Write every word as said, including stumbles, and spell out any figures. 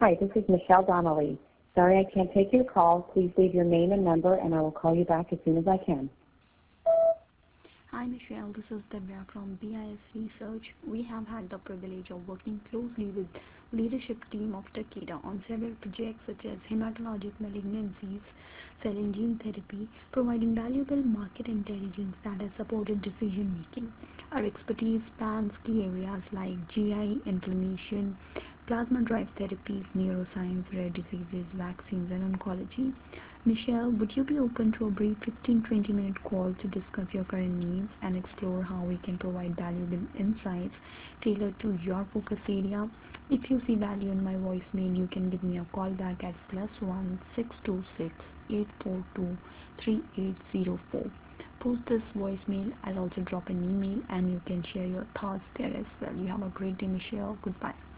Hi, this is Michelle Donnelly. Sorry I can't take your call. Please leave your name and number, and I will call you back as soon as I can. Hi Michelle, this is Divya from B I S Research. We have had the privilege of working closely with leadership team of Takeda on several projects such as hematologic malignancies, cell and gene therapy, providing valuable market intelligence that has supported decision making. Our expertise spans key areas like G I, inflammation, plasma-derived therapies, neuroscience, rare diseases, vaccines, and oncology. Michelle, would you be open to a brief fifteen to twenty minute call to discuss your current needs and explore how we can provide valuable insights tailored to your focus area? If you see value in my voicemail, you can give me a call back at plus one six two six eight four two three eight zero four. Post this voicemail. I'll also drop an email and you can share your thoughts there as well. You have a great day, Michelle. Goodbye.